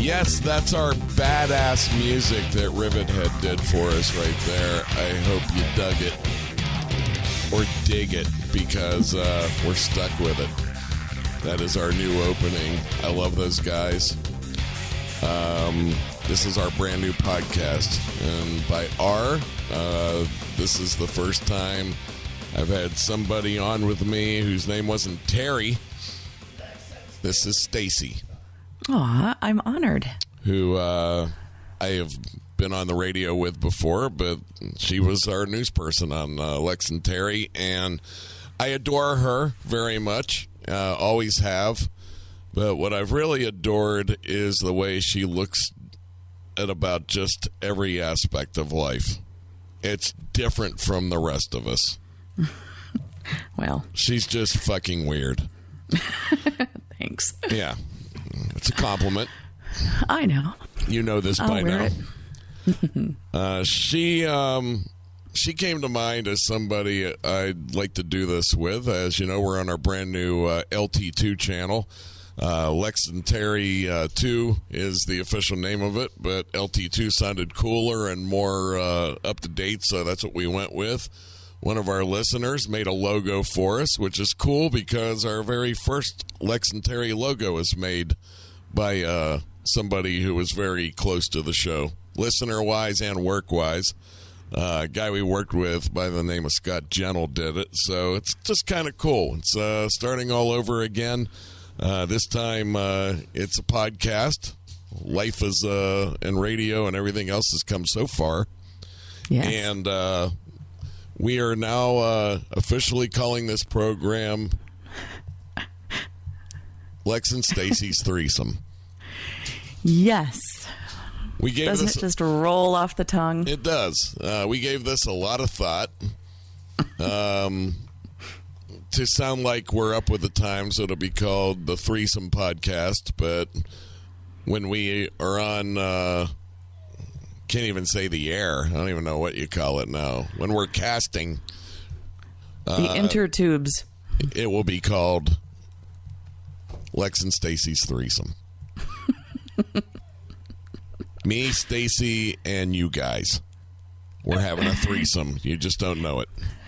Yes, that's our badass music that Rivethead did for us right there. I hope you dug it or dig it because we're stuck with it. That is our new opening. I love those guys. This is our brand new podcast. And by this is the first time I've had somebody on with me whose name wasn't Terry. This is Stacy. Aw, I'm honored. Who I have been on the radio with before, but she was our news person on Lex and Terry, and I adore her very much, always have. But what I've really adored is the way she looks at about just every aspect of life. It's different from the rest of us. Well, she's just fucking weird. Thanks. Yeah. It's a compliment. I know. You know this by now. She came to mind as somebody I'd like to do this with. As you know, we're on our brand new LT2 channel. Lex and Terry 2 is the official name of it, but LT2 sounded cooler and more up to date, so that's what we went with. One of our listeners made a logo for us, which is cool because our very first Lex and Terry logo is made by somebody who was very close to the show, listener-wise and work-wise. A guy we worked with by the name of Scott Gentle did it, so it's just kind of cool. It's starting all over again. This time it's a podcast. Life is and radio and everything else has come so far. Yes. And we are now officially calling this program Lex and Stacy's Threesome. Yes. We gave Doesn't it just roll off the tongue? It does. We gave this a lot of thought. To sound like we're up with the times, it'll be called the Threesome Podcast. But when we are on... can't even say the air. I don't even know what you call it now. When we're casting... the intertubes. It will be called Lex and Stacy's Threesome. Me, Stacy, and you guys. We're having a threesome. You just don't know it.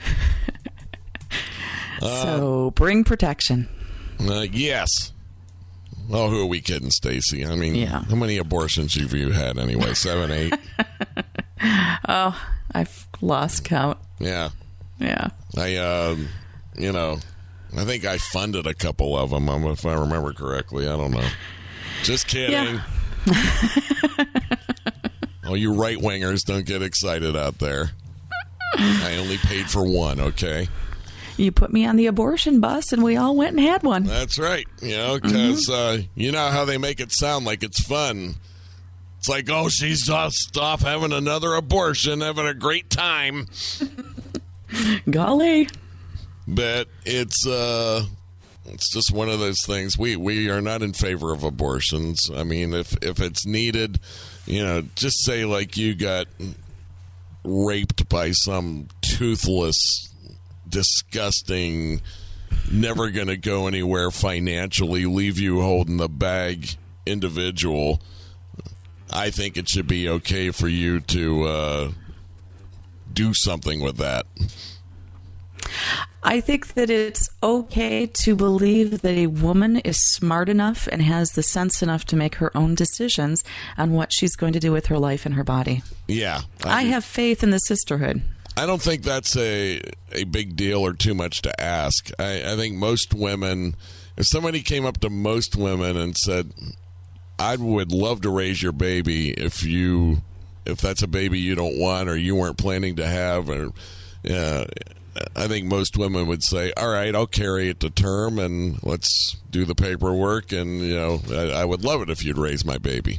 So bring protection. Yes. Oh, who are we kidding, Stacy? I mean, yeah. How many abortions have you had anyway? 7, 8? Oh, I've lost count. Yeah. Yeah. I think I funded a couple of them, if I remember correctly. I don't know. Just kidding. Yeah. Oh, you right-wingers, don't get excited out there. I only paid for one, okay? You put me on the abortion bus, and we all went and had one. That's right. Because you know how they make it sound like it's fun. It's like, oh, she's just off having another abortion, having a great time. Golly. But it's just one of those things. We are not in favor of abortions. I mean, if it's needed, just say like you got raped by some toothless, disgusting, never going to go anywhere financially, leave you holding the bag individual. I think it should be okay for you to do something with that. I think that it's okay to believe that a woman is smart enough and has the sense enough to make her own decisions on what she's going to do with her life and her body. Yeah. I have faith in the sisterhood. I don't think that's a big deal or too much to ask. I think most women, if somebody came up to most women and said, I would love to raise your baby if that's a baby you don't want or you weren't planning to have, or I think most women would say, all right, I'll carry it to term and let's do the paperwork, and I would love it if you'd raise my baby.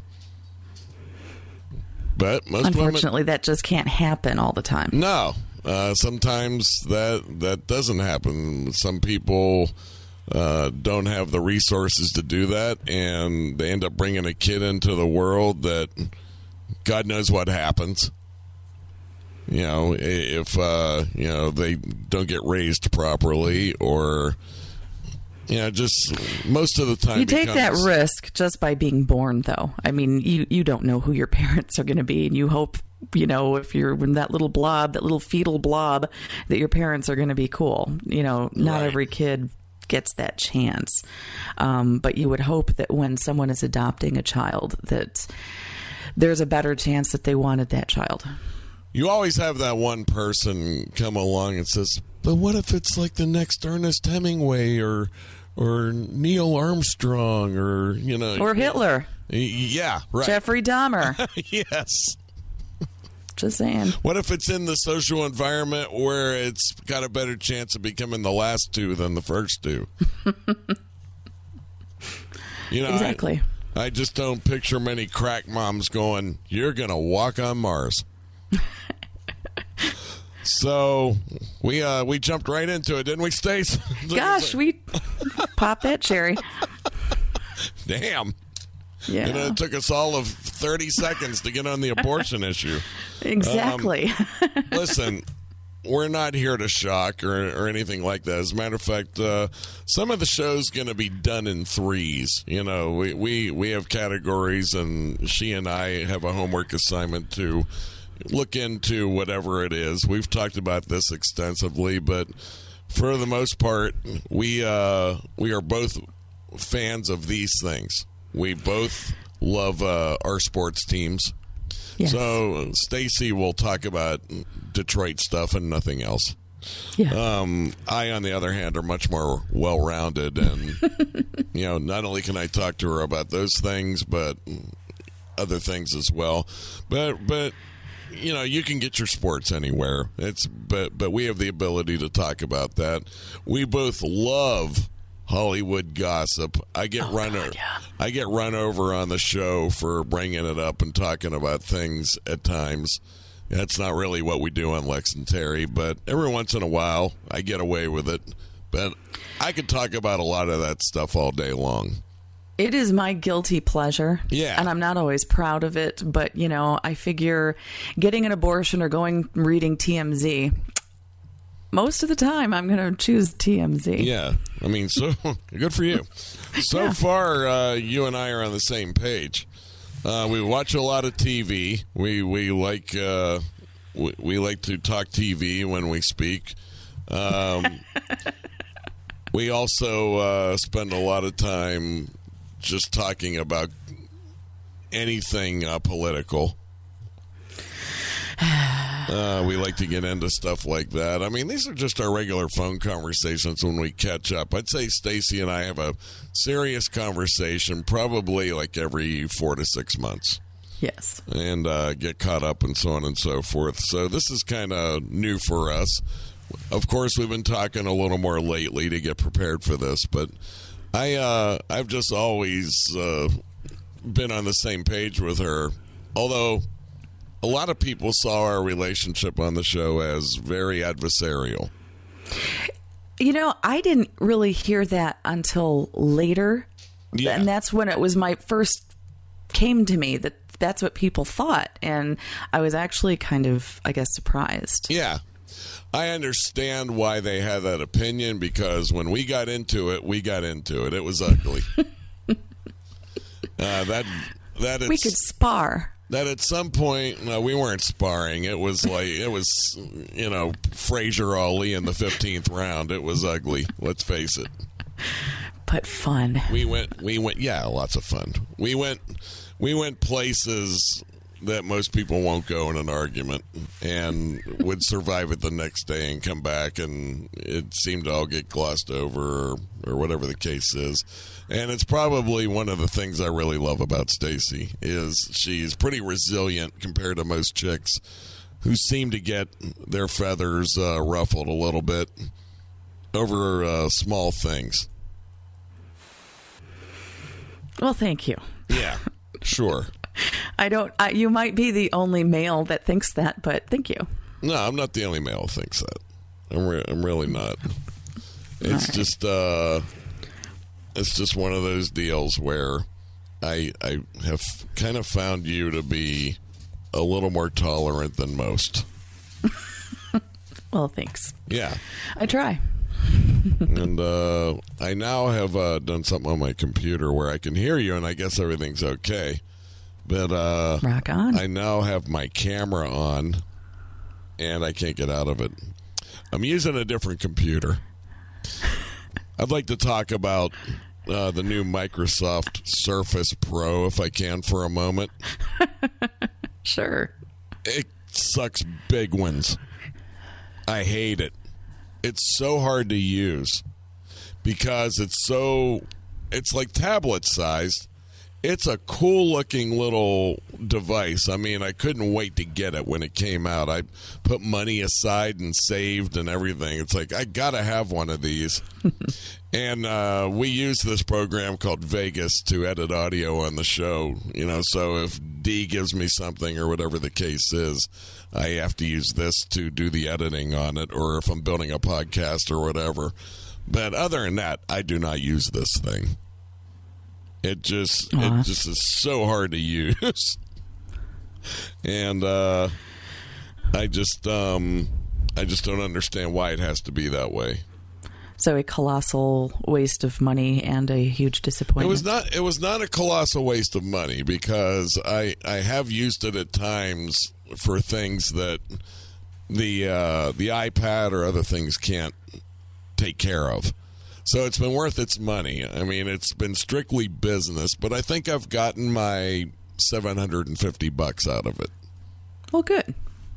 But unfortunately, women, that just can't happen all the time. No. Sometimes that doesn't happen. Some people don't have the resources to do that, and they end up bringing a kid into the world that God knows what happens. If they don't get raised properly, or just most of the time. You take that risk just by being born, though. I mean, you don't know who your parents are going to be, and you hope, if you're in that little blob, that little fetal blob, that your parents are going to be cool. Not Right. every kid gets that chance. But you would hope that when someone is adopting a child, that there's a better chance that they wanted that child. You always have that one person come along and says, but what if it's like the next Ernest Hemingway or Neil Armstrong or, Or Hitler. Yeah, right. Jeffrey Dahmer. Yes. Just saying. What if it's in the social environment where it's got a better chance of becoming the last two than the first two? Exactly. I just don't picture many crack moms going, you're going to walk on Mars. So we jumped right into it, didn't we, Stace? Gosh, we popped that cherry. Damn. Yeah. It took us all of 30 seconds to get on the abortion issue. Exactly. Listen, we're not here to shock or anything like that. As a matter of fact, some of the show's going to be done in threes. We have categories, and she and I have a homework assignment to look into whatever it is. We've talked about this extensively, but for the most part, we are both fans of these things. We both love our sports teams. Yes. So Stacy will talk about Detroit stuff and nothing else. Yeah. I, on the other hand, are much more well-rounded, and not only can I talk to her about those things, but other things as well. But you can get your sports anywhere. But we have the ability to talk about that. We both love Hollywood gossip. I get run over on the show for bringing it up and talking about things at times. That's not really what we do on Lex and Terry, but every once in a while I get away with it. But I could talk about a lot of that stuff all day long. It is my guilty pleasure. Yeah. And I'm not always proud of it, but I figure getting an abortion or reading TMZ, most of the time I'm going to choose TMZ. Yeah. I mean, so good for you. So far, you and I are on the same page. We watch a lot of TV. We like to talk TV when we speak. We also spend a lot of time just talking about anything political. We like to get into stuff like that. I mean, these are just our regular phone conversations when we catch up. I'd say Stacy and I have a serious conversation probably like every 4 to 6 months. Yes. And get caught up and so on and so forth. So this is kind of new for us. Of course, we've been talking a little more lately to get prepared for this, but I've just always been on the same page with her, although a lot of people saw our relationship on the show as very adversarial. I didn't really hear that until later. Yeah. And that's when it was came to me that that's what people thought. And I was actually kind of, I guess, surprised. Yeah. I understand why they had that opinion, because when we got into it. It was ugly. We could spar. That at some point, no, we weren't sparring. It was Frazier Ali in the 15th round. It was ugly. Let's face it. But fun. We went. Yeah, lots of fun. We went places that most people won't go in an argument, and would survive it the next day and come back, and it seemed to all get glossed over or whatever the case is. And it's probably one of the things I really love about Stacy is she's pretty resilient compared to most chicks who seem to get their feathers ruffled a little bit over small things. Well, thank you. Yeah, sure. You might be the only male that thinks that, but thank you. No, I'm not the only male who thinks that. I'm really not. It's just one of those deals where I have kind of found you to be a little more tolerant than most. Well, thanks. Yeah. I try. And I now have done something on my computer where I can hear you, and I guess everything's okay. But rock on. I now have my camera on, and I can't get out of it. I'm using a different computer. I'd like to talk about the new Microsoft Surface Pro, if I can, for a moment. Sure. It sucks big ones. I hate it. It's so hard to use because it's like tablet sized. It's a cool looking little device. I mean, I couldn't wait to get it when it came out. I put money aside and saved and everything. It's like, I got to have one of these. And we use this program called Vegas to edit audio on the show. So if Dee gives me something or whatever the case is, I have to use this to do the editing on it, or if I'm building a podcast or whatever. But other than that, I do not use this thing. It just is so hard to use. And I just don't understand why it has to be that way. So a colossal waste of money and a huge disappointment. It was not a colossal waste of money because I have used it at times for things that the iPad or other things can't take care of. So it's been worth its money. I mean, it's been strictly business, but I think I've gotten my $750 out of it. Well, good.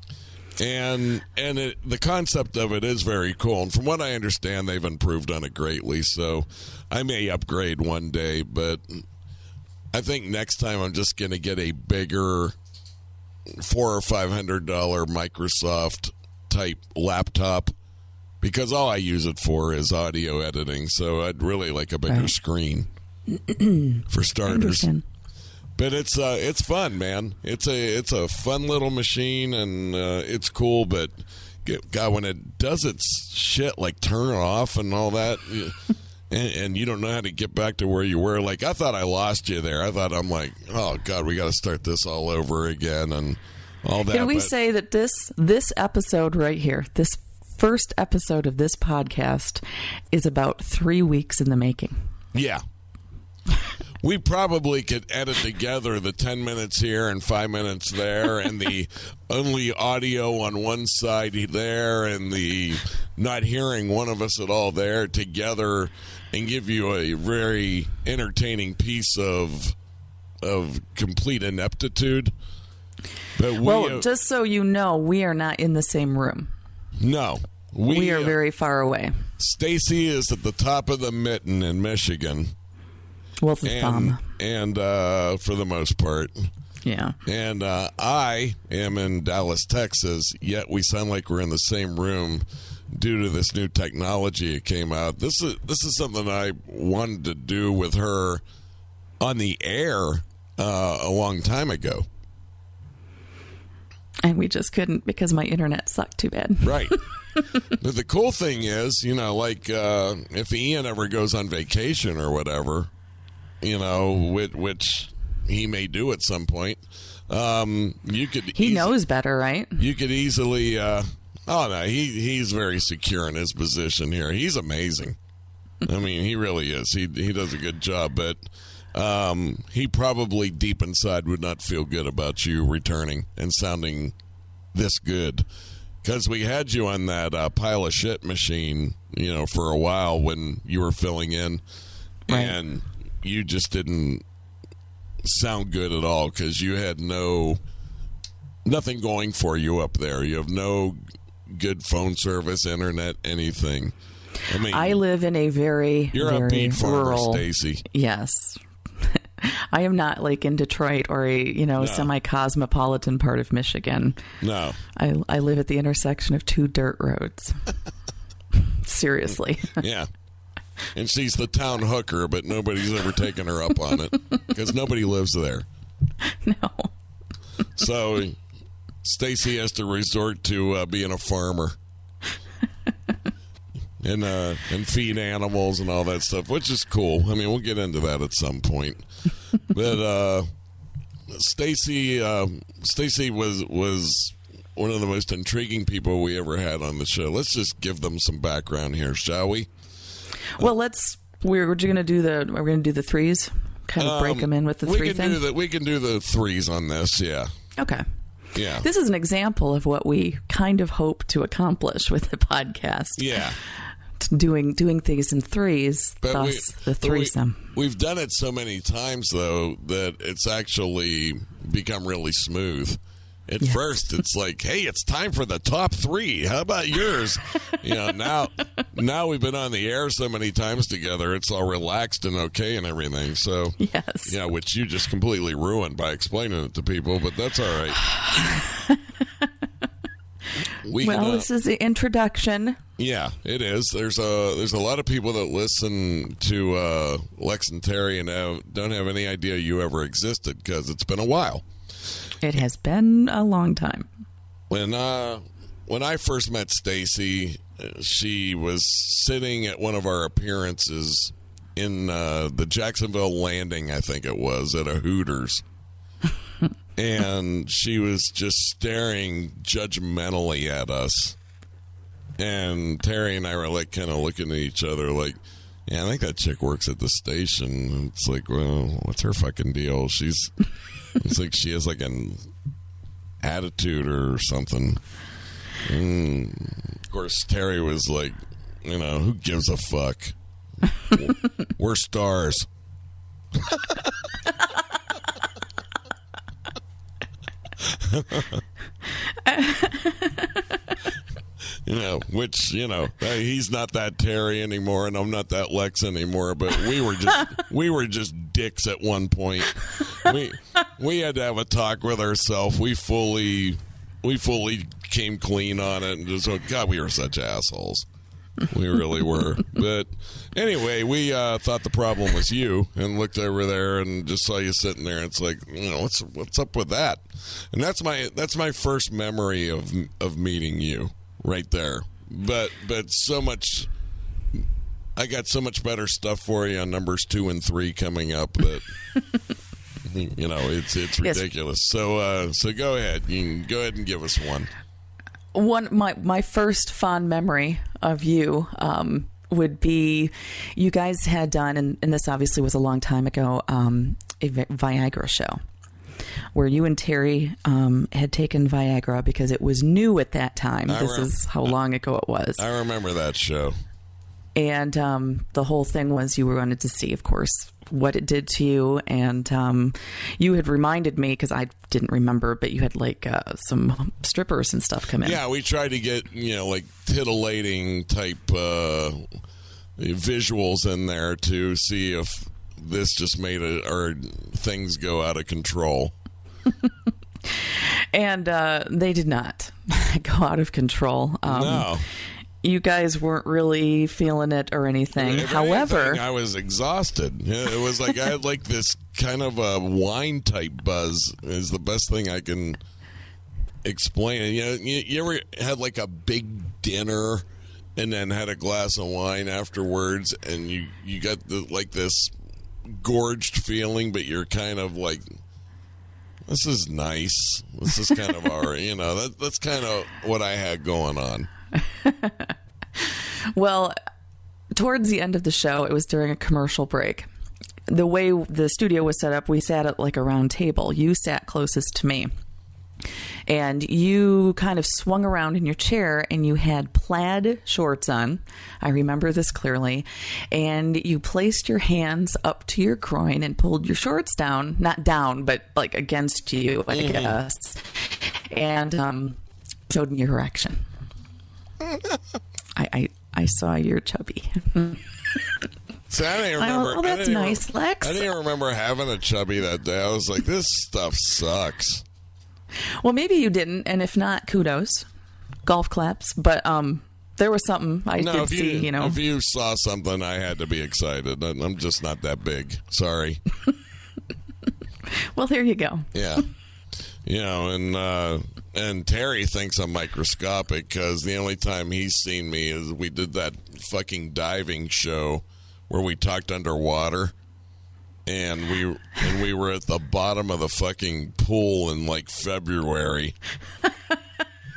And the concept of it is very cool. And from what I understand, they've improved on it greatly. So I may upgrade one day, but I think next time I'm just going to get a bigger $400 or $500 Microsoft type laptop, because all I use it for is audio editing. So I'd really like a bigger screen for starters. But it's fun, man. It's a fun little machine, and it's cool. But God, when it does its shit, like turn it off and all that, and you don't know how to get back to where you were. Like, I thought I lost you there. I'm like, oh God, we got to start this all over again and all that. Can we say that this episode right here, this first episode of this podcast, is about 3 weeks in the making? Yeah. We probably could edit together the 10 minutes here and 5 minutes there, and the only audio on one side there and the not hearing one of us at all there together, and give you a very entertaining piece of complete ineptitude. But just so you know, we are not in the same room. No. We are very far away. Stacy is at the top of the mitten in Michigan. Well, the thumb. And for the most part. Yeah. And I am in Dallas, Texas, yet we sound like we're in the same room due to this new technology that came out. This is something I wanted to do with her on the air a long time ago. And we just couldn't because my internet sucked too bad. Right. But the cool thing is, like if Ian ever goes on vacation or whatever, which he may do at some point, you could... He knows better, right? You could easily... he's very secure in his position here. He's amazing. I mean, he really is. He does a good job, but he probably deep inside would not feel good about you returning and sounding this good. Because we had you on that pile of shit machine, for a while when you were filling in. Right. And you just didn't sound good at all because you had nothing going for you up there. You have no good phone service, internet, anything. I mean, I live in a very, you're very upbeat farmer, rural, Stacy. Yes. I am not like in Detroit or a semi-cosmopolitan part of Michigan. No. I live at the intersection of two dirt roads. Seriously. Yeah. And she's the town hooker, but nobody's ever taken her up on it because nobody lives there. No. So Stacy has to resort to being a farmer and feed animals and all that stuff, which is cool. I mean, we'll get into that at some point. But Stacy was the most intriguing people we ever had on the show. Let's just give them some background here, shall we? Well, we're going to do the threes, kind of break them in with the three thing. We can do the threes on this, yeah. Okay. Yeah. This is an example of what we kind of hope to accomplish with the podcast. Yeah. Doing things in threes, thus the threesome. We've done it so many times, though, that it's actually become really smooth. At first, it's like, hey, it's time for the top three. How about yours? Now we've been on the air so many times together, it's all relaxed and okay and everything. So, yes. Yeah, which you just completely ruined by explaining it to people, but that's all right. This is the introduction. Yeah, it is. There's a lot of people that listen to Lex and Terry and don't have any idea you ever existed because it's been a while. It has been a long time. When I first met Stacy, she was sitting at one of our appearances in the Jacksonville Landing, I think it was, at a Hooters. And she was just staring judgmentally at us. And Terry and I were like kind of looking at each other like, yeah, I think that chick works at the station. And it's like, well, what's her fucking deal? It's like she has like an attitude or something. And of course, Terry was like, who gives a fuck? We're stars. He's not that Terry anymore, and I'm not that Lex anymore. But we were just dicks at one point. We had to have a talk with ourselves. We fully came clean on it, and just God, we were such assholes. We really were. But anyway, we thought the problem was you, and looked over there and just saw you sitting there. And it's like, what's up with that? And that's my first memory of meeting you right there. But so much, I got so much better stuff for you on numbers 2 and 3 coming up that it's ridiculous. Yes. So go ahead. You can go ahead and give us one. My first fond memory of you would be you guys had done, and this obviously was a long time ago, a Viagra show where you and Terry had taken Viagra because it was new at that time. This is how long ago it was. I remember that show. And the whole thing was you wanted to see, of course, what it did to you. And you had reminded me, because I didn't remember, but you had like some strippers and stuff come in. Yeah, we tried to get, like titillating type visuals in there to see if this just made our things go out of control. And they did not go out of control. No. You guys weren't really feeling it or anything. However, I was exhausted. It was like I had like this kind of a wine type buzz is the best thing I can explain. You ever had like a big dinner and then had a glass of wine afterwards, and you got like this gorged feeling, but you're kind of like, this is nice. This is kind of our, that's kind of what I had going on. Well, towards the end of the show, it was during a commercial break. The way the studio was set up, we sat at like a round table. You sat closest to me. And you kind of swung around in your chair and you had plaid shorts on. I remember this clearly. And you placed your hands up to your groin and pulled your shorts down. Not down, but like against you, I guess. And showed me your erection. I saw you're chubby. See, I didn't remember. Oh, that's nice, Lex. I didn't remember having a chubby that day. I was like, this stuff sucks. Well, maybe you didn't, and if not, kudos. Golf claps. But there was something I did see, If you saw something, I had to be excited. I'm just not that big. Sorry. Well, there you go. Yeah. And Terry thinks I'm microscopic because the only time he's seen me is we did that fucking diving show where we talked underwater, and we were at the bottom of the fucking pool in like February.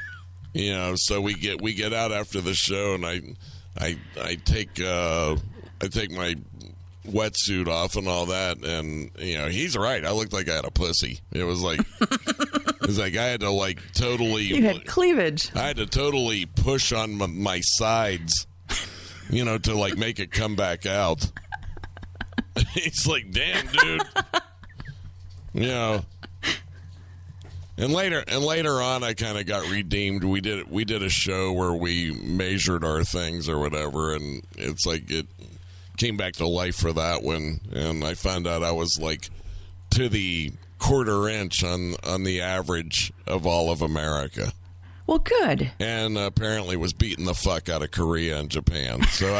You know, so we get out after the show, and I take my wetsuit off and all that, and you know, he's right. I looked like I had a pussy. It was like I had to like totally. You had cleavage. I had to totally push on my sides, you know, to like make it come back out. He's like, damn, dude. You know. And later on, I kind of got redeemed. We did a show where we measured our things or whatever, and it's like it came back to life for that one. And I found out I was like to the quarter inch on the average of all of America. Well, good. And apparently was beating the fuck out of Korea and Japan. So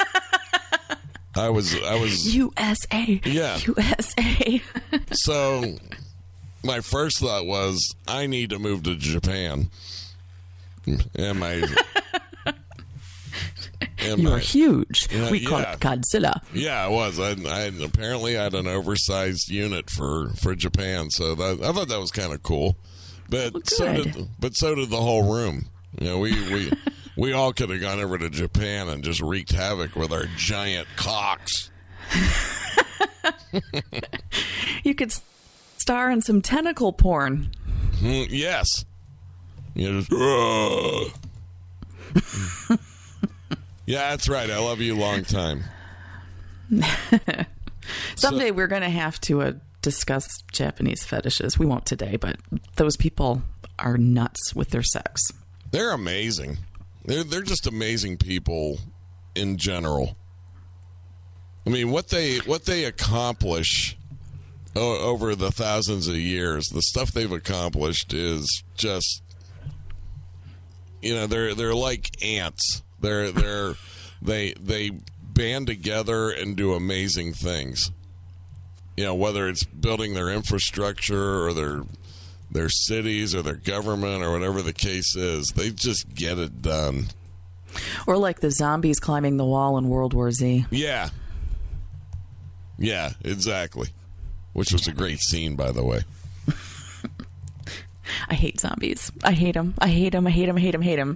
I was USA. Yeah. USA. So my first thought was, I need to move to Japan. You're huge. We call it Godzilla. Yeah, I was. I apparently had an oversized unit for Japan, so I thought that was kind of cool. But so did the whole room. You know, we all could have gone over to Japan and just wreaked havoc with our giant cocks. You could star in some tentacle porn. Yes. You know, just, yeah, that's right. I love you long time. Someday we're going to have to discuss Japanese fetishes. We won't today, but those people are nuts with their sex. They're amazing. They're just amazing people in general. I mean, what they accomplish over the thousands of years, the stuff they've accomplished is just, you know, they're like ants. They band together and do amazing things. You know, whether it's building their infrastructure or their cities or their government or whatever the case is, they just get it done. Or like the zombies climbing the wall in World War Z. Yeah. Yeah, exactly. Which was a great scene, by the way. I hate zombies. I hate them. I hate them. I hate them. I hate them. I hate them.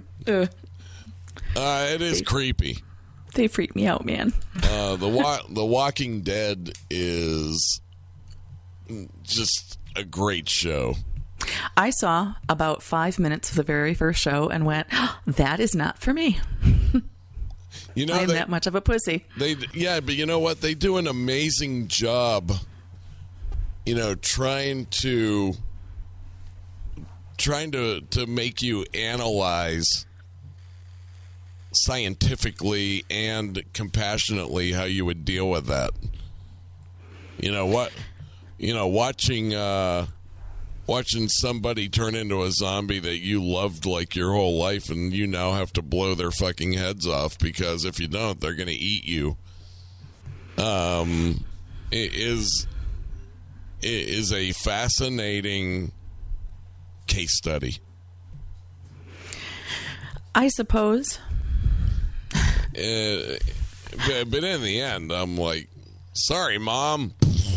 It is creepy. They freak me out, man. The Walking Dead is just a great show. I saw about 5 minutes of the very first show and went, oh, that is not for me. You know, I am that much of a pussy. Yeah, but you know what? They do an amazing job, you know, trying to make you analyze scientifically and compassionately how you would deal with that. You know what? You know, watching somebody turn into a zombie that you loved like your whole life, and you now have to blow their fucking heads off because if you don't, they're going to eat you. It is a fascinating case study. I suppose. But in the end, I'm like, sorry, Mom.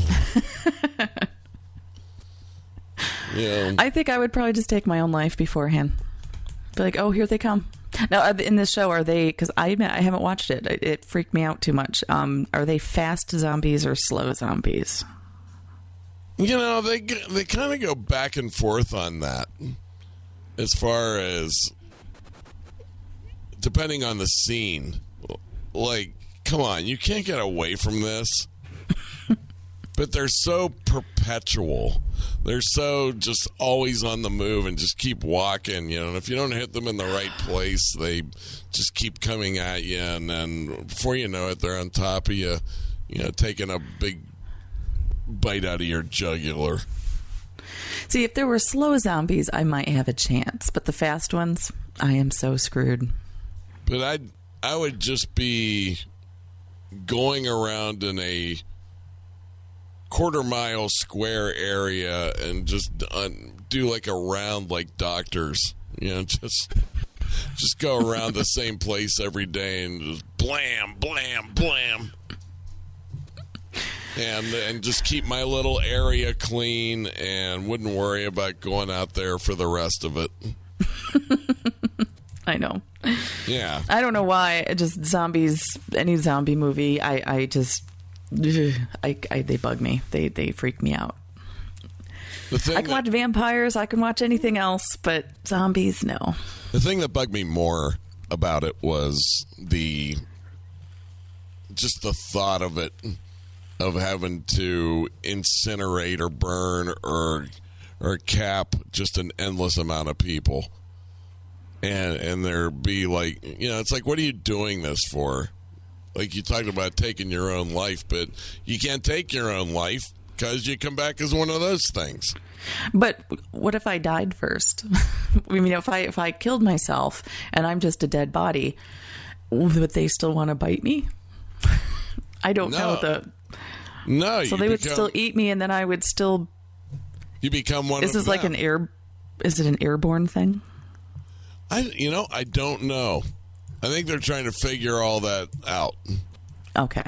Yeah. I think I would probably just take my own life beforehand. Be like, oh, here they come. Now, in this show, are they, because I haven't watched it. It freaked me out too much. Are they fast zombies or slow zombies? You know, they kind of go back and forth on that as far as depending on the scene. Like, come on, you can't get away from this. But they're so perpetual. They're so just always on the move and just keep walking, you know. And if you don't hit them in the right place, they just keep coming at you. And then before you know it, they're on top of you, you know, taking a big bite out of your jugular. See, if there were slow zombies, I might have a chance. But the fast ones, I am so screwed. But I would just be going around in a quarter-mile square area and just do like a round like doctors. You know, just go around the same place every day and just blam, blam, blam. And just keep my little area clean and wouldn't worry about going out there for the rest of it. I know. Yeah. I don't know why. Just zombies, any zombie movie, I just, they bug me. They freak me out. I can watch vampires. I can watch anything else, but zombies, no. The thing that bugged me more about it was just the thought of it, of having to incinerate or burn or cap just an endless amount of people. And there be like, it's like, what are you doing this for? Like, you talked about taking your own life, but you can't take your own life because you come back as one of those things. But what if I died first? I mean, if I killed myself and I'm just a dead body, would they still want to bite me? I don't know. No. So they would still eat me, and then I would still. You become one. Is this like an Is it an airborne thing? I don't know. I think they're trying to figure all that out. Okay.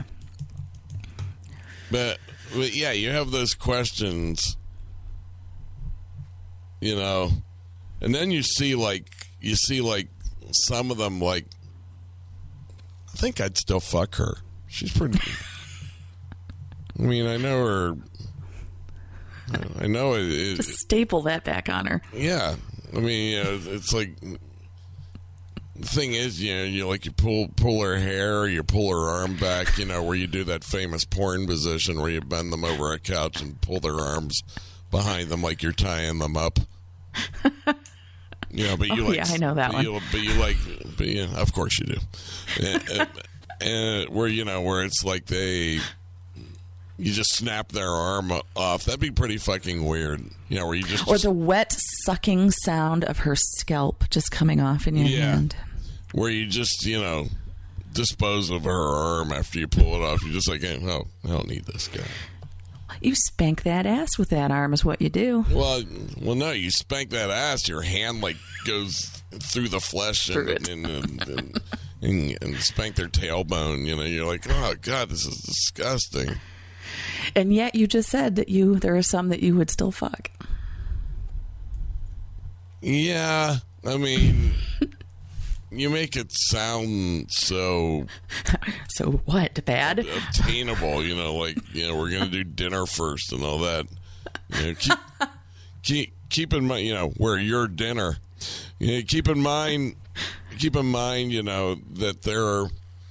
But yeah, you have those questions, and then you see some of them, like, I think I'd still fuck her. She's pretty. I mean, I know her. I know it. Just staple that back on her. Yeah. I mean, it's like, the thing is, you pull her hair, or you pull her arm back, where you do that famous porn position where you bend them over a couch and pull their arms behind them like you're tying them up. But you yeah, I know that one. Of course you do. And where it's like you just snap their arm off. That'd be pretty fucking weird. Where you just... Or the wet sucking sound of her scalp just coming off in your hand. Where you just, dispose of her arm after you pull it off. You're just like, no, I don't need this guy. You spank that ass with that arm is what you do. Well, no, you spank that ass, your hand, like, goes through the flesh and spank their tailbone. You're like, oh, God, this is disgusting. And yet you just said that there are some that you would still fuck. Yeah, I mean, you make it sound so... So what, bad? Obtainable, we're going to do dinner first and all that. Keep in mind, where your dinner. Keep in mind, that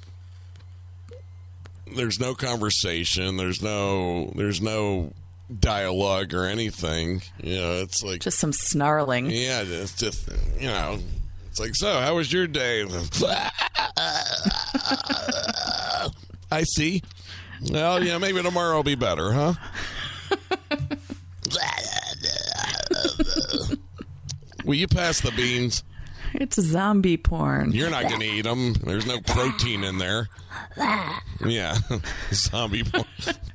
there's no conversation, there's no dialogue or anything. It's like just some snarling. Yeah, it's just it's like, so how was your day? I see. Well, maybe tomorrow will be better, huh? Will you pass the beans? It's zombie porn. You're not going to eat them. There's no protein in there. Yeah, zombie porn.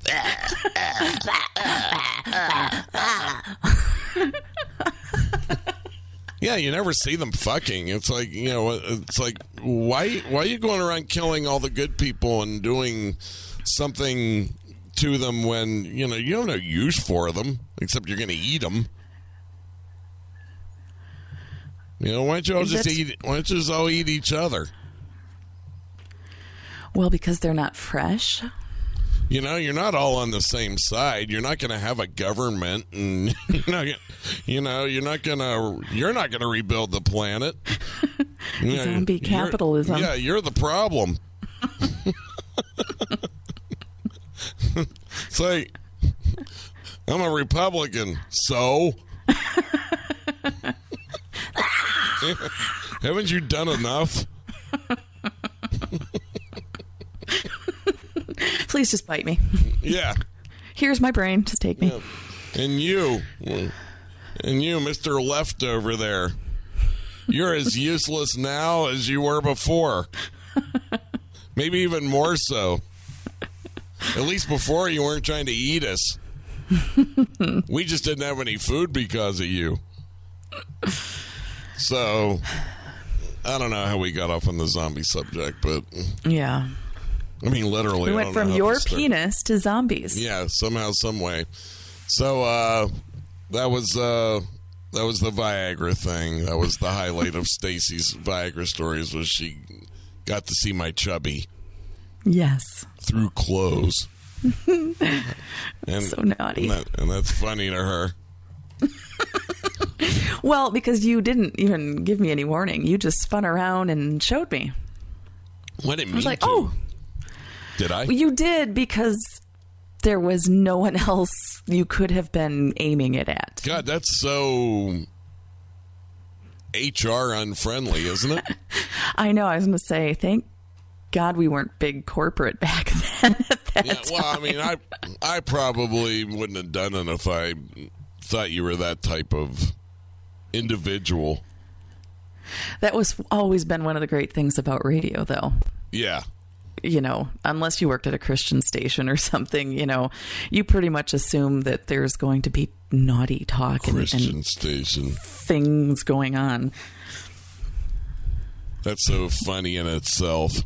Yeah, you never see them fucking. It's like, it's like, why are you going around killing all the good people and doing something to them when, you have no use for them, except you're going to eat them. Why don't you all just all eat each other? Well, because they're not fresh. You're not all on the same side. You're not going to have a government, and you're not going to rebuild the planet. Zombie capitalism. Yeah, you're the problem. It's like, I'm a Republican, so haven't you done enough? Please just bite me. Yeah. Here's my brain. Just take me. Yeah. And you, Mr. Leftover there, you're as useless now as you were before. Maybe even more so. At least before you weren't trying to eat us. We just didn't have any food because of you. So, I don't know how we got off on the zombie subject, but... Yeah. I mean, literally. We went from your penis to zombies. Yeah, somehow, some way. So, that was That was the Viagra thing. That was the highlight of Stacy's Viagra stories, was she got to see my chubby. Yes. Through clothes. And, so naughty. And that's funny to her. Well, because you didn't even give me any warning. You just spun around and showed me. What did it mean? I was like, to? oh. Did I? You did, because there was no one else you could have been aiming it at. God, that's so HR unfriendly, isn't it? I know. I was going to say, thank God we weren't big corporate back then. At that time. I mean, I probably wouldn't have done it if I thought you were that type of individual. That was always been one of the great things about radio, though. Yeah. You know, unless you worked at a Christian station or something, you know, you pretty much assume that there's going to be naughty talk Christian and station things going on. That's so funny in itself.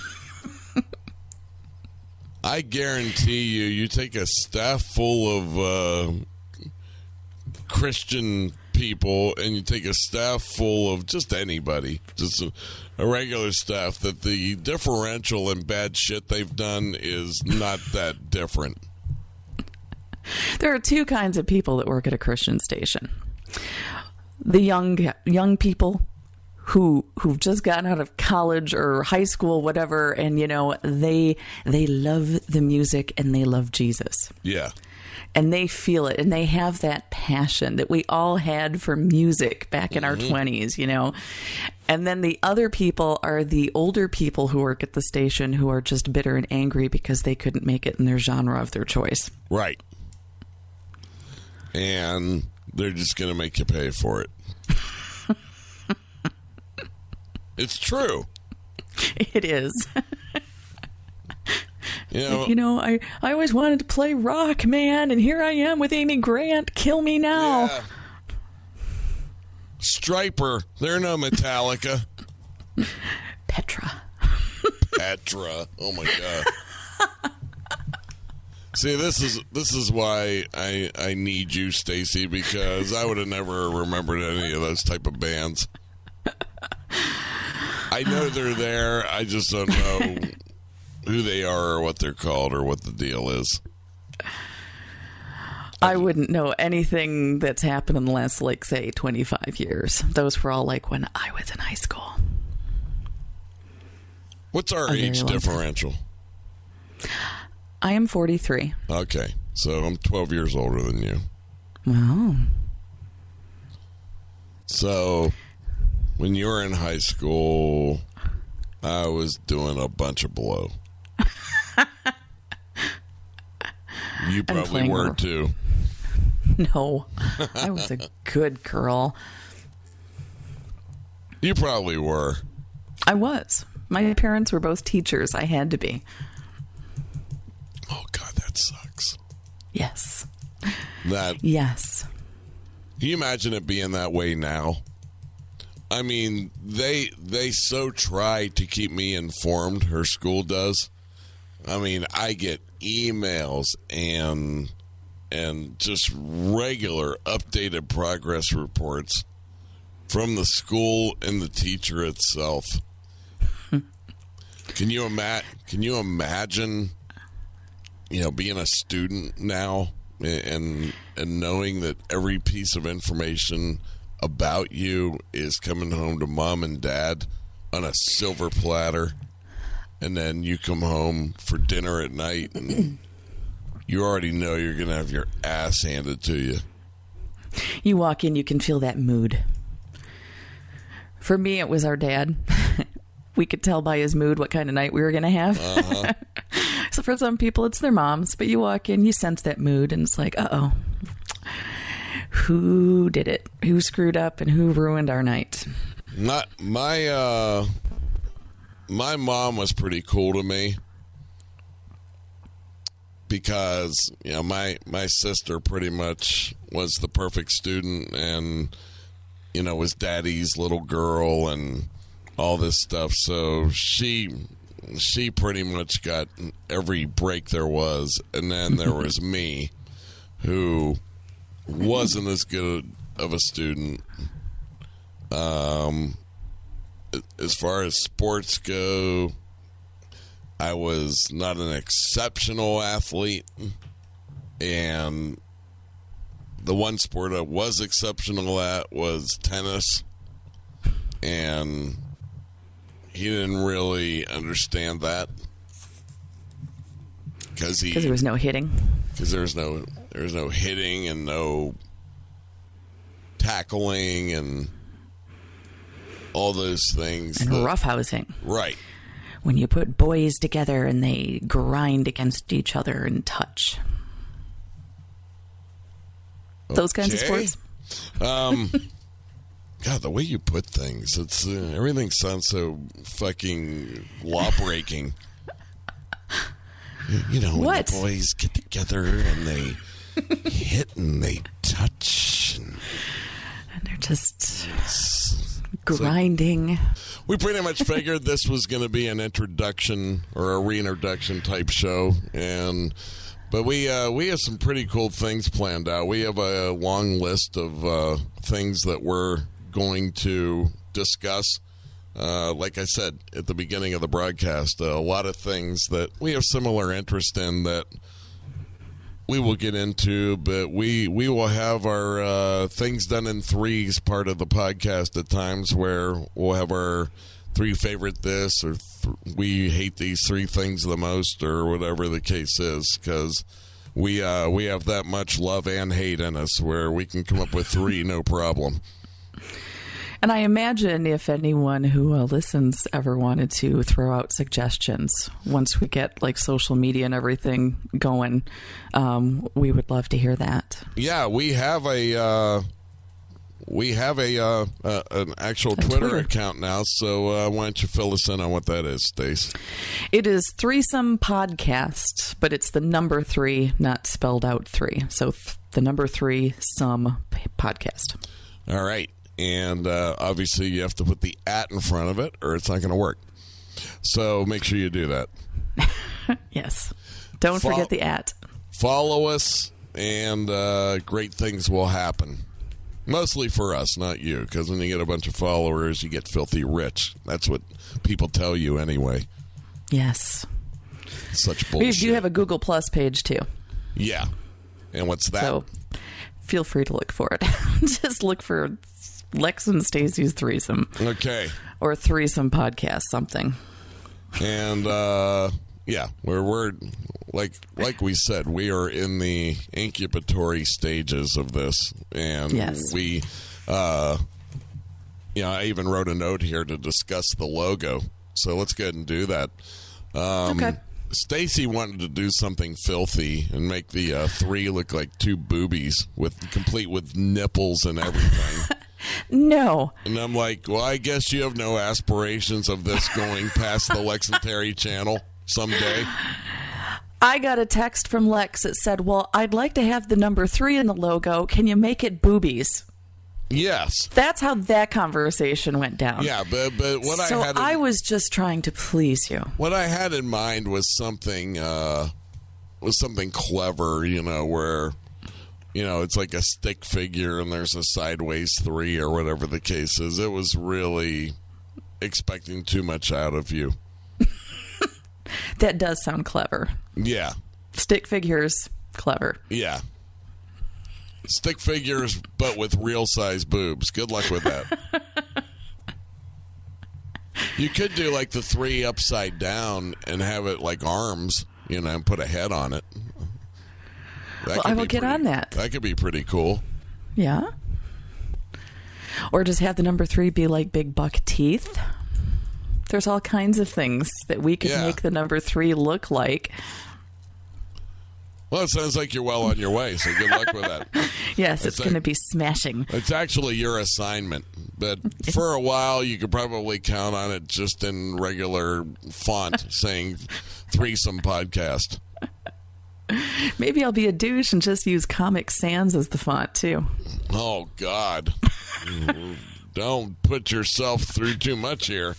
I guarantee you take a staff full of Christian people and you take a staff full of just anybody, just a regular staff, that the differential in bad shit they've done is not that different. There are two kinds of people that work at a Christian station. The young people who've just gotten out of college or high school, whatever, and you know, they love the music and they love Jesus. Yeah. And they feel it, and they have that passion that we all had for music back in our 20s, you know. And then the other people are the older people who work at the station who are just bitter and angry because they couldn't make it in their genre of their choice. Right. And they're just going to make you pay for it. It's true. It is. You know, I always wanted to play rock, man, and here I am with Amy Grant. Kill me now. Yeah. Stryper. They're no Metallica. Petra. Oh my God. See, this is why I need you, Stacy, because I would have never remembered any of those type of bands. I know they're there. I just don't know who they are or what they're called or what the deal is. I wouldn't know anything that's happened in the last, like, say, 25 years. Those were all, like, when I was in high school. What's our age differential? I am 43. Okay, so I'm 12 years older than you. Wow. So, when you were in high school, I was doing a bunch of blow. You probably were too. No, I was a good girl. You probably were. I was. My parents were both teachers. I had to be. Oh, God, that sucks. Yes. Yes. Can you imagine it being that way now? I mean, they so try to keep me informed. Her school does. I mean, I get emails and just regular updated progress reports from the school and the teacher itself. Can you imagine, you know, being a student now and knowing that every piece of information about you is coming home to mom and dad on a silver platter, and then you come home for dinner at night and you already know you're going to have your ass handed to you. You walk in, you can feel that mood. For me, it was our dad. We could tell by his mood what kind of night we were going to have. Uh-huh. So for some people, it's their moms, but you walk in, you sense that mood, and it's like, uh-oh. Who did it? Who screwed up and who ruined our night? My mom was pretty cool to me because, you know, my sister pretty much was the perfect student and, you know, was daddy's little girl and all this stuff. So she pretty much got every break there was. And then there was me, who wasn't as good of a student. As far as sports go, I was not an exceptional athlete, and the one sport I was exceptional at was tennis, and he didn't really understand that because there was no hitting. Because there was no hitting and no tackling and all those things. And roughhousing. Right. When you put boys together and they grind against each other and touch. Those kinds of sports. God, the way you put things, it's everything sounds so fucking law-breaking. You know, when what? The boys get together and they hit and they touch. And they're just grinding. We pretty much figured this was going to be an introduction or a reintroduction type show, but we have some pretty cool things planned out. We have a long list of things that we're going to discuss. Like I said at the beginning of the broadcast, a lot of things that we have similar interest in that we will get into, but we will have our things done in threes part of the podcast at times where we'll have our three favorite this or we hate these three things the most or whatever the case is, because we have that much love and hate in us where we can come up with three no problem. And I imagine if anyone who listens ever wanted to throw out suggestions, once we get like social media and everything going, we would love to hear that. Yeah, we have an actual Twitter account now. So why don't you fill us in on what that is, Stace? It is Threesome Podcast, but it's the number 3, not spelled out 3. So the number 3 some podcast. All right. And obviously you have to put the @ in front of it or it's not going to work. So make sure you do that. Yes. Don't forget the @ Follow us and great things will happen. Mostly for us, not you, because when you get a bunch of followers, you get filthy rich. That's what people tell you anyway. Yes. Such bullshit. We do have a Google Plus page too. Yeah. And what's that? So feel free to look for it. Just look for Lex and Stacy's Threesome. Okay. Or Threesome Podcast, something. And yeah, we're like we said, we are in the incubatory stages of this, and yes. we, I even wrote a note here to discuss the logo. So let's go ahead and do that. Okay. Stacy wanted to do something filthy and make the 3 look like 2 boobies complete with nipples and everything. No. And I'm like, well, I guess you have no aspirations of this going past the Lex and Terry channel someday. I got a text from Lex that said, well, I'd like to have the number 3 in the logo. Can you make it boobies? Yes. That's how that conversation went down. Yeah, but what I was just trying to please you. What I had in mind was something clever, where it's like a stick figure and there's a sideways 3 or whatever the case is. It was really expecting too much out of you. That does sound clever. Yeah. Stick figures, clever. Yeah. Stick figures, but with real size boobs. Good luck with that. You could do like the 3 upside down and have it like arms, and put a head on it. Well, I will get on that. That could be pretty cool. Yeah. Or just have the number 3 be like big buck teeth. There's all kinds of things that we could make the number 3 look like. Well, it sounds like you're well on your way, so good luck with that. Yes, it's going to be smashing. It's actually your assignment, but for a while you could probably count on it just in regular font saying Threesome Podcast. Maybe I'll be a douche and just use Comic Sans as the font, too. Oh, God. Don't put yourself through too much here.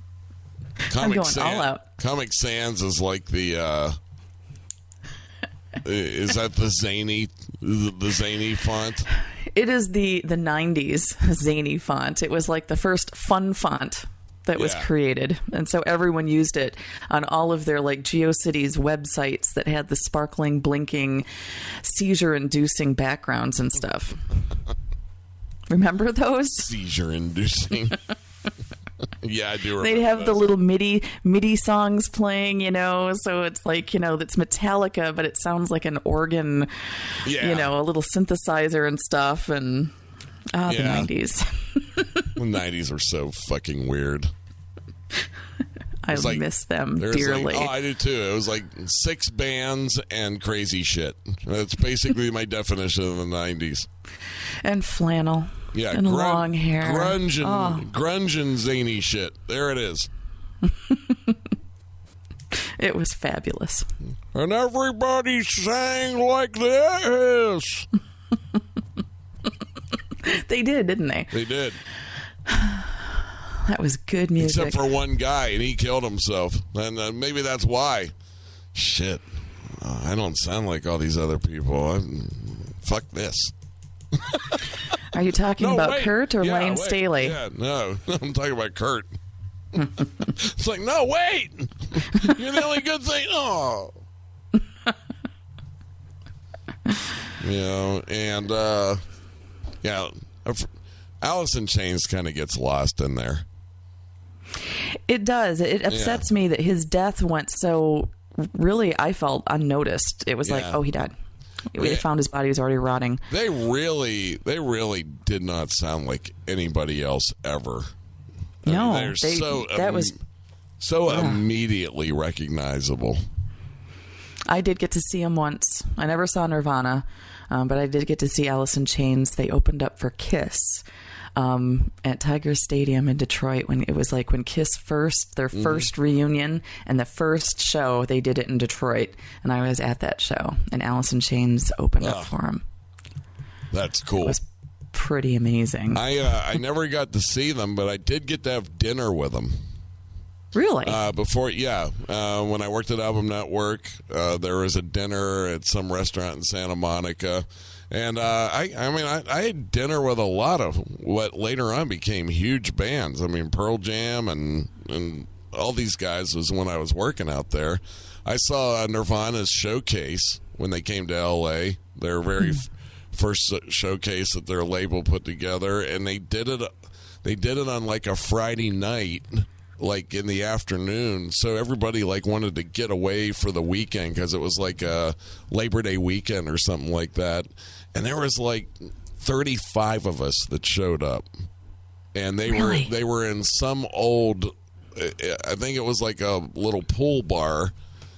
I'm going all out. Comic Sans is like the Is that the zany font? It is the 90s zany font. It was like the first fun font that was created. And so everyone used it on all of their like GeoCities websites that had the sparkling, blinking, seizure-inducing backgrounds and stuff. Remember those? Seizure-inducing. Yeah, I do remember. They'd have the little MIDI songs playing, so it's like, that's Metallica, but it sounds like an organ, a little synthesizer and stuff. And the 90s. The 90s were so fucking weird. I miss them dearly. I do too. It was like 6 bands and crazy shit. That's basically my definition of the 90s. And flannel. Yeah, and long hair. Grunge and zany shit. There it is. It was fabulous. And everybody sang like this. They did, didn't they? They did. That was good music. Except for one guy, and he killed himself. And maybe that's why. Shit. I don't sound like all these other people. Fuck this. Are you talking about Kurt or Lane Staley? Yeah, no. I'm talking about Kurt. It's like, no, wait. You're the only good thing. Oh. And, Alice in Chains kind of gets lost in there. It does. It upsets me that his death went so, really, I felt unnoticed. It was like, oh, he died. They found his body was already rotting. They really did not sound like anybody else ever. No, that was so immediately recognizable. I did get to see him once. I never saw Nirvana, but I did get to see Alice in Chains. They opened up for Kiss at Tiger Stadium in Detroit when it was like when Kiss their first reunion and the first show, they did it in Detroit, and I was at that show, and Alice in Chains opened up for him. That's cool. It was pretty amazing. I never got to see them, but I did get to have dinner with them. Really? When I worked at Album Network, there was a dinner at some restaurant in Santa Monica. And I had dinner with a lot of what later on became huge bands. I mean, Pearl Jam and all these guys was when I was working out there. I saw Nirvana's showcase when they came to L.A., their very first showcase that their label put together, and they did it on like a Friday night, like in the afternoon, so everybody like wanted to get away for the weekend because it was like a Labor Day weekend or something like that. And there was like 35 of us that showed up, and they were in some old, I think it was like a little pool bar,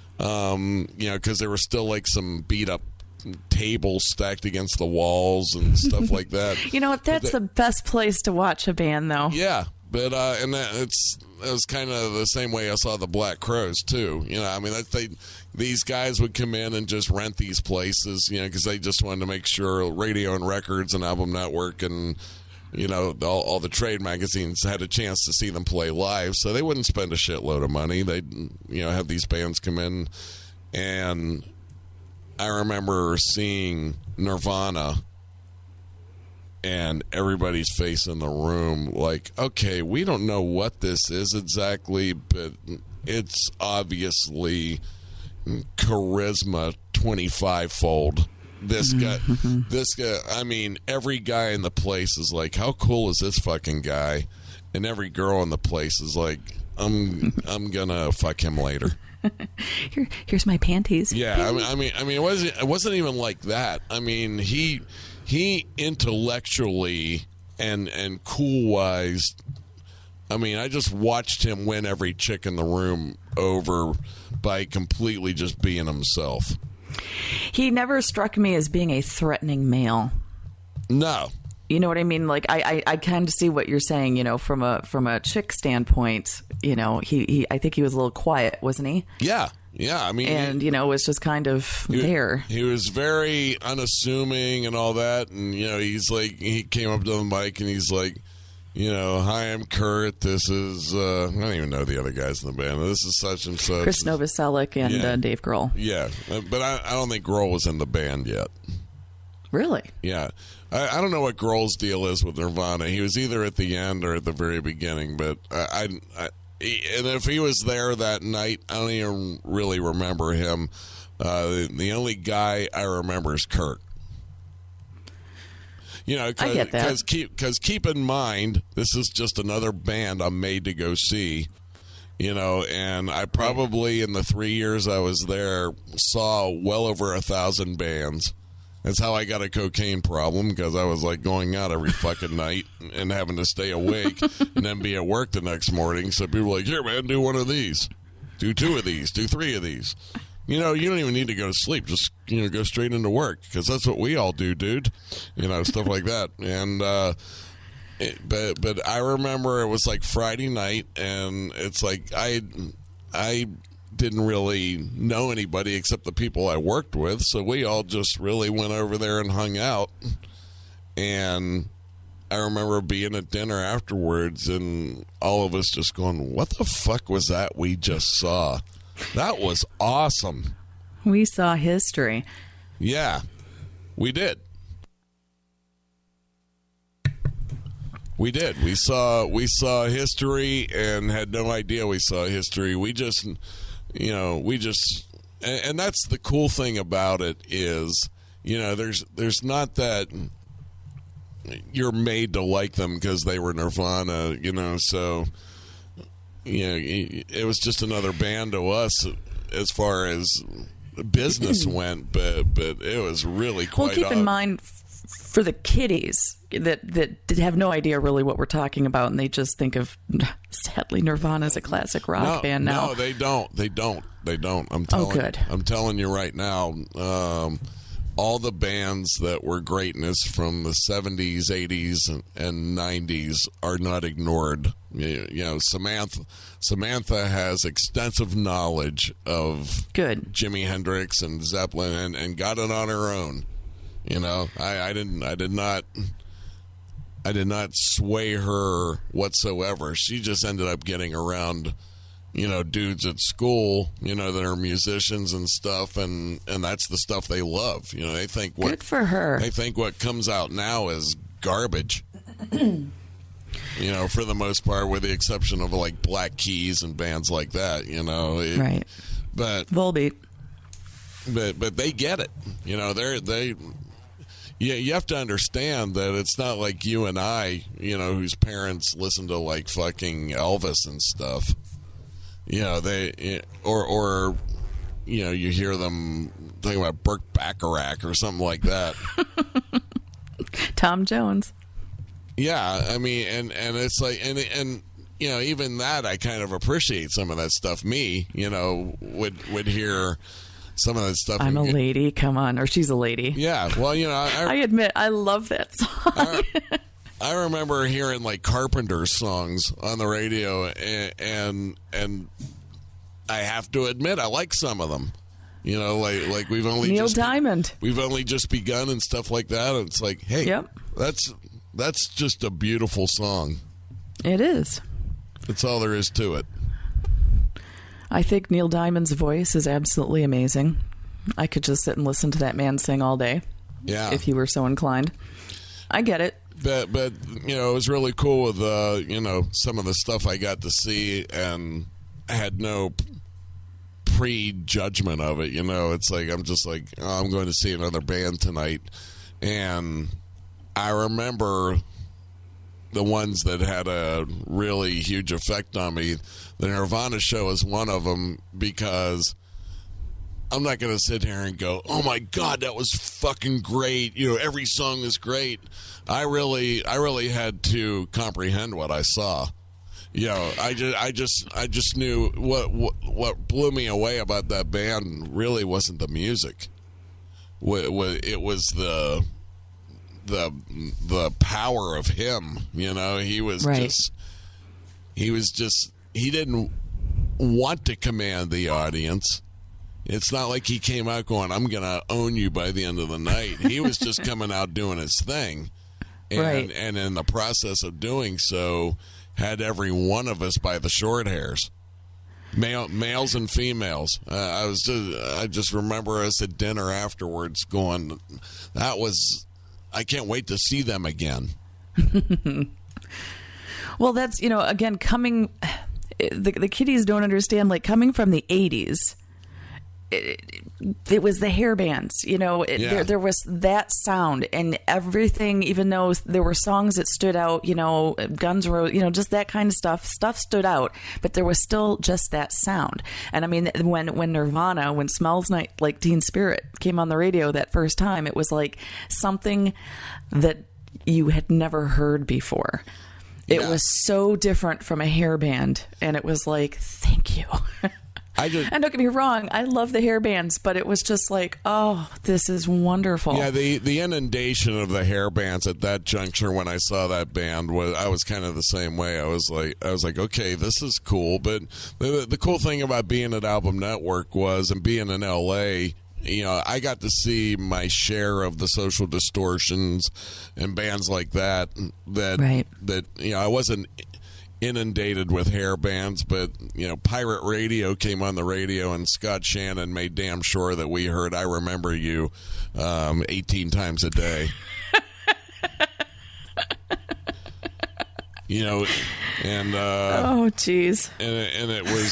because there were still like some beat up tables stacked against the walls and stuff like that. That's the best place to watch a band, though. Yeah, but and it was kind of the same way I saw the Black Crowes too. These guys would come in and just rent these places, because they just wanted to make sure Radio and Records and Album Network and all the trade magazines had a chance to see them play live, so they wouldn't spend a shitload of money. They'd have these bands come in, and I remember seeing Nirvana. And everybody's face in the room like, okay, we don't know what this is exactly, but it's obviously charisma 25-fold. This guy, I mean, every guy in the place is like, how cool is this fucking guy? And every girl in the place is like, I'm gonna fuck him later. Here's my panties. Yeah, I mean, it wasn't even like that. I mean, he intellectually and cool-wise, I mean, I just watched him win every chick in the room over by completely just being himself. He never struck me as being a threatening male. No. You know what I mean? Like, I kind of see what you're saying, from a chick standpoint. I think he was a little quiet, wasn't he? Yeah. Yeah, I mean... And, was just kind of there. He was very unassuming and all that, and, he's like... He came up to the mic and he's like, Hi, I'm Kurt. This is, I don't even know the other guys in the band. This is such and such. Chris Novoselic and Dave Grohl. Yeah, but I don't think Grohl was in the band yet. Really? Yeah. I don't know what Grohl's deal is with Nirvana. He was either at the end or at the very beginning, but and if he was there that night, I don't even really remember him. The only guy I remember is Kurt. I get that. Because keep in mind, this is just another band I'm made to go see. And I probably, in the 3 years I was there, saw well over 1,000 bands. That's how I got a cocaine problem, because I was like going out every fucking night and having to stay awake and then be at work the next morning. So people were like, here, man, do one of these. Do 2 of these. Do 3 of these. You don't even need to go to sleep. Just, go straight into work, because that's what we all do, dude. Stuff like that. And, but I remember it was like Friday night, and it's like I didn't really know anybody except the people I worked with, so we all just really went over there and hung out. And I remember being at dinner afterwards and all of us just going, what the fuck was that we just saw? That was awesome. We saw history. Yeah, we did. We did. We saw history and had no idea we saw history. We just, and that's the cool thing about it is, there's not that you're made to like them because they were Nirvana, so, it was just another band to us as far as business went, but it was really quite. Well, keep in mind for the kiddies that have no idea really what we're talking about, and they just think of, sadly, Nirvana as a classic rock band now. No, they don't. Good. I'm telling you right now, all the bands that were greatness from the 70s, 80s, and 90s are not ignored. Samantha has extensive knowledge of Jimi Hendrix and Zeppelin and got it on her own. I did not sway her whatsoever. She just ended up getting around, dudes at school, that are musicians and stuff, and that's the stuff they love. They think good for her. They think what comes out now is garbage. For the most part, with the exception of like Black Keys and bands like that. Right. But Volbeat. But they get it. You have to understand that it's not like you and I, whose parents listen to like fucking Elvis and stuff. They or you hear them talking about Burt Bacharach or something like that. Tom Jones. Yeah, I mean, and it's like, and even that I kind of appreciate some of that stuff. Me, would hear some of that stuff. I'm a lady. Come on. Or she's a lady. Yeah. Well, I admit, I love that song. I remember hearing like Carpenter songs on the radio, and I have to admit, I like some of them. Like we've only Neil Diamond. We've only just begun and stuff like that. And it's like, hey, yep. That's just a beautiful song. It is. That's all there is to it. I think Neil Diamond's voice is absolutely amazing. I could just sit and listen to that man sing all day. Yeah. If he were so inclined. I get it. But it was really cool with some of the stuff I got to see, and I had no prejudgment of it. It's like I'm just like, oh, I'm going to see another band tonight, and I remember the ones that had a really huge effect on me. The Nirvana show is one of them, because I'm not going to sit here and go, oh my God, that was fucking great. Every song is great. I really had to comprehend what I saw. I just knew what blew me away about that band really wasn't the music. It was the power of him. He was right. He didn't want to command the audience. It's not like he came out going, I'm going to own you by the end of the night. He was just coming out doing his thing. Right. And in the process of doing so, had every one of us by the short hairs. Males and females. I just remember us at dinner afterwards going, I can't wait to see them again. Well, that's, again, the kiddies don't understand, like, coming from the 80s, it was the hair bands, there was that sound and everything, even though there were songs that stood out, Guns N' Roses, just that kind of stuff stood out, but there was still just that sound. And I mean, when Nirvana, when Smells Like Teen Spirit came on the radio that first time, it was like something that you had never heard before. It was so different from a hair band, and it was like, thank you. And don't get me wrong, I love the hair bands, but it was just like, oh, this is wonderful. Yeah, the inundation of the hair bands at that juncture when I saw that band I was kind of the same way. I was like, okay, this is cool. But the cool thing about being at Album Network and being in LA, I got to see my share of the Social Distortions and bands like that. I wasn't inundated with hair bands, but pirate radio came on the radio, and Scott Shannon made damn sure that we heard "I Remember You" 18 times a day. And oh geez, and it was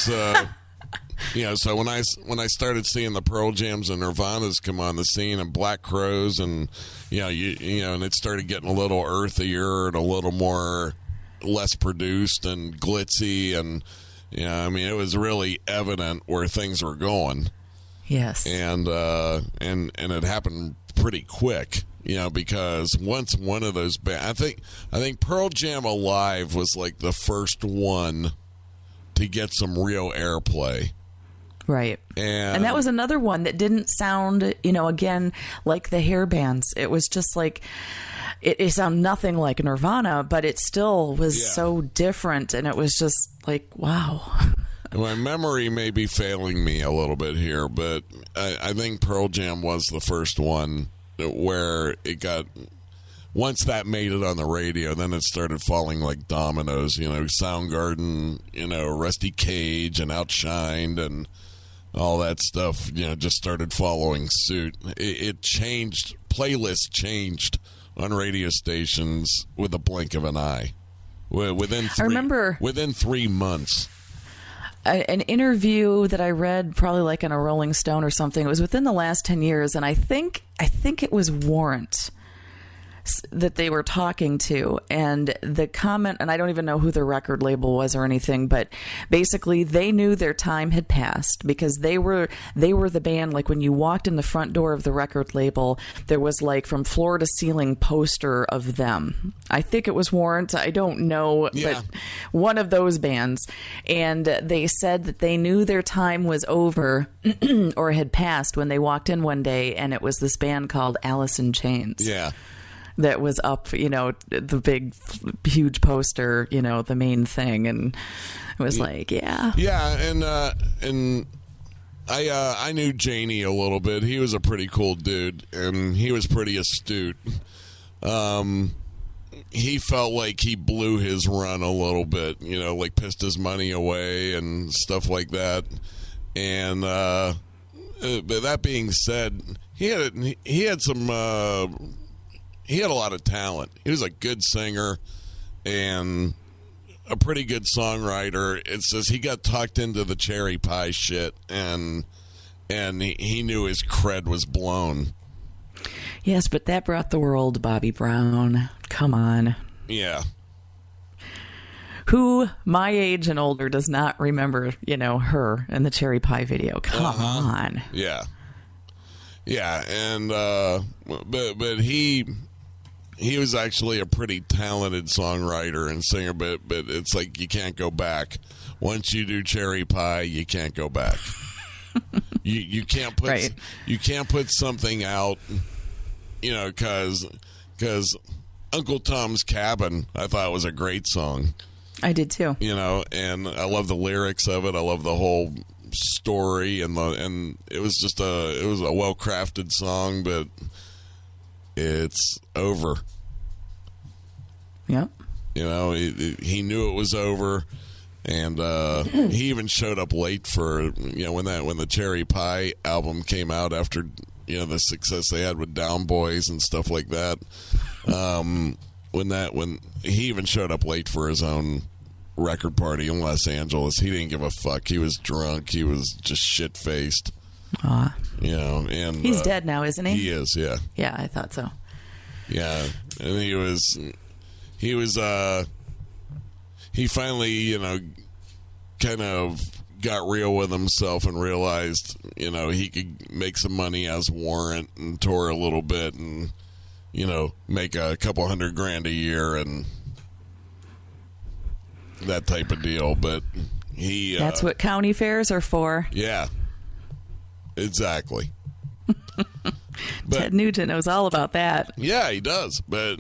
so when I started seeing the Pearl Jams and Nirvanas come on the scene, and Black Crowes, and and it started getting a little earthier and a little more less produced and glitzy, and it was really evident where things were going. Yes. And it happened pretty quick, because once one of those bands, I think Pearl Jam Alive was like the first one to get some real airplay. Right. And that was another one that didn't sound, again, like the hair bands. It was just like, it sounded nothing like Nirvana, but it still was so different, and it was just like, wow. My memory may be failing me a little bit here, but I think Pearl Jam was the first one where it got, once that made it on the radio, then it started falling like dominoes. Soundgarden, Rusty Cage and Outshined and all that stuff, just started following suit. It changed, playlists changed on radio stations with a blink of an eye. Within 3 months. An interview that I read, probably like in a Rolling Stone or something, it was within the last 10 years, and I think it was Warrant that they were talking to, and the comment, and I don't even know who the record label was or anything, but basically they knew their time had passed, because they were the band, like when you walked in the front door of the record label, there was like from floor to ceiling poster of them. I think it was Warrant, I don't know, but one of those bands, and they said that they knew their time was over or had passed when they walked in one day, and it was this band called Alice in Chains. Yeah. That was up, the big, huge poster, the main thing, and it was like, yeah. Yeah, and I knew Janie a little bit. He was a pretty cool dude, and he was pretty astute. He felt like he blew his run a little bit, like pissed his money away and stuff like that. And but that being said, he had some. He had a lot of talent. He was a good singer and a pretty good songwriter. It's just he got tucked into the cherry pie shit, and he knew his cred was blown. Yes, but that brought the world Bobby Brown. Come on. Yeah. Who, my age and older, does not remember, her in the cherry pie video? Come on. Yeah. Yeah, and but he was actually a pretty talented songwriter and singer, but it's like you can't go back. Once you do cherry pie, you can't go back. you can't put you can't put something out, because Uncle Tom's Cabin I thought was a great song. I did too. And I love the lyrics of it. I love the whole story, and it was just a well crafted song, but it's over. Yep. You know, he knew it was over, and he even showed up late for when the Cherry Pie album came out after the success they had with Down Boys and stuff like that. When he even showed up late for his own record party in Los Angeles, he didn't give a fuck. He was drunk. He was just shit faced. And he's dead now, isn't he? He is. Yeah. Yeah, I thought so. Yeah, and he finally, kind of got real with himself and realized, he could make some money as Warrant and tour a little bit and, make a couple $100,000 a year and that type of deal. But that's what county fairs are for. Yeah, exactly. Ted Nugent knows all about that. Yeah, he does. But,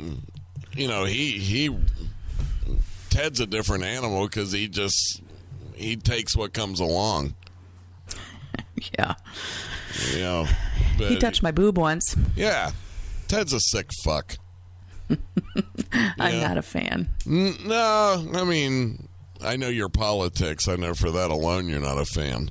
Ted's a different animal because he takes what comes along. Yeah. But he touched my boob once. Yeah. Ted's a sick fuck. I'm not a fan. No, I mean, I know your politics. I know for that alone you're not a fan.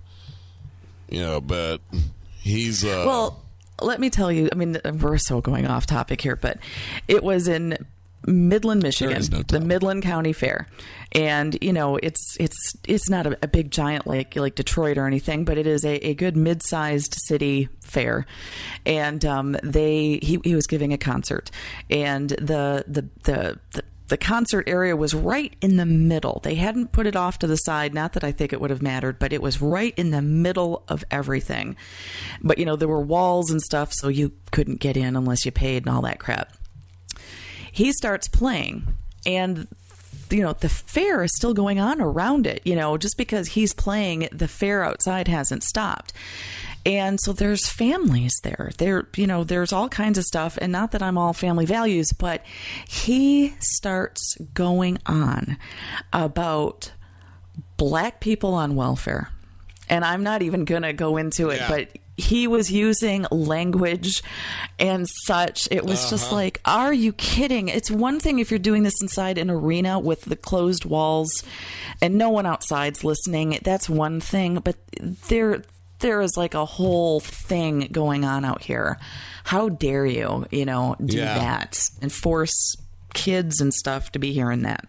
But he's... Well, let me tell you, I mean, we're so going off topic here, but it was in Midland, Michigan, the Midland County Fair. And, it's not a big giant like Detroit or anything, but it is a good mid-sized city fair. And he was giving a concert, and the concert area was right in the middle. They hadn't put it off to the side. Not that I think it would have mattered, but it was right in the middle of everything. But, there were walls and stuff, so you couldn't get in unless you paid and all that crap. He starts playing, and, the fair is still going on around it. Just because he's playing, the fair outside hasn't stopped. And so there's families there. There's all kinds of stuff. And not that I'm all family values, but he starts going on about black people on welfare. And I'm not even going to go into it, but he was using language and such. It was just like, are you kidding? It's one thing if you're doing this inside an arena with the closed walls and no one outside's listening. That's one thing. But there is like a whole thing going on out here. How dare you, do that and force kids and stuff to be hearing that?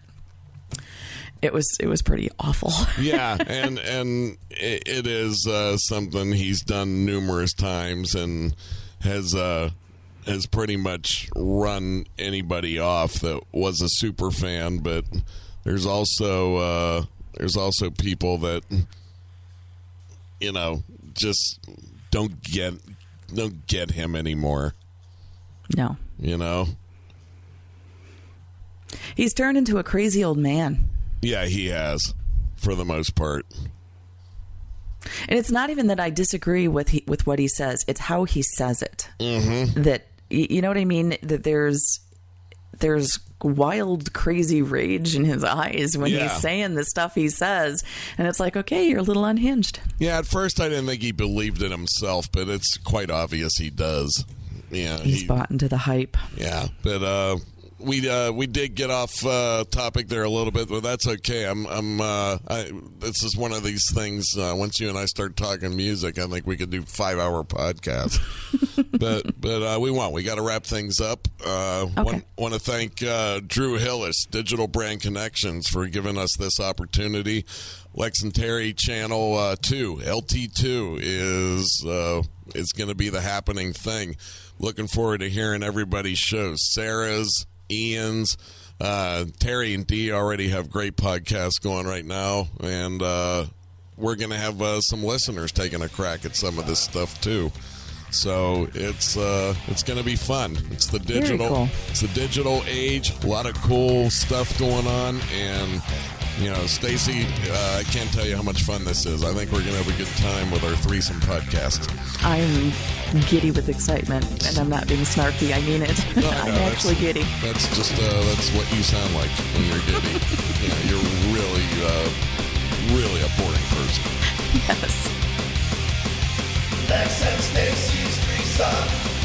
It was pretty awful. Yeah, and it is something he's done numerous times and has pretty much run anybody off that was a super fan. But there's also people that just don't get him anymore. No. He's turned into a crazy old man. Yeah, he has, for the most part. And it's not even that I disagree with what he says. It's how he says it. Mm-hmm. That, you know what I mean? That there's wild, crazy rage in his eyes when he's saying the stuff he says. And it's like, okay, you're a little unhinged. Yeah, at first I didn't think he believed it himself, but it's quite obvious he does. Yeah, he's bought into the hype. Yeah, but we did get off topic there a little bit, but that's okay. This is one of these things. Once you and I start talking music, I think we could do 5-hour podcasts. but we won't. We got to wrap things up. Okay. Want to thank Drew Hillis, Digital Brand Connections, for giving us this opportunity. Lex and Terry Channel 2, LT2 is going to be the happening thing. Looking forward to hearing everybody's shows. Sarah's, Ian's, Terry and Dee already have great podcasts going right now, and we're going to have some listeners taking a crack at some of this stuff too. So it's going to be fun. It's the digital, cool. It's the digital age. A lot of cool stuff going on, and Stacy, I can't tell you how much fun this is. I think we're going to have a good time with our threesome podcast. I'm giddy with excitement, and I'm not being snarky. I mean it. No, I'm actually giddy. That's just that's what you sound like when you're giddy. You're really a boring person. Yes. Lex and Stacy's threesome.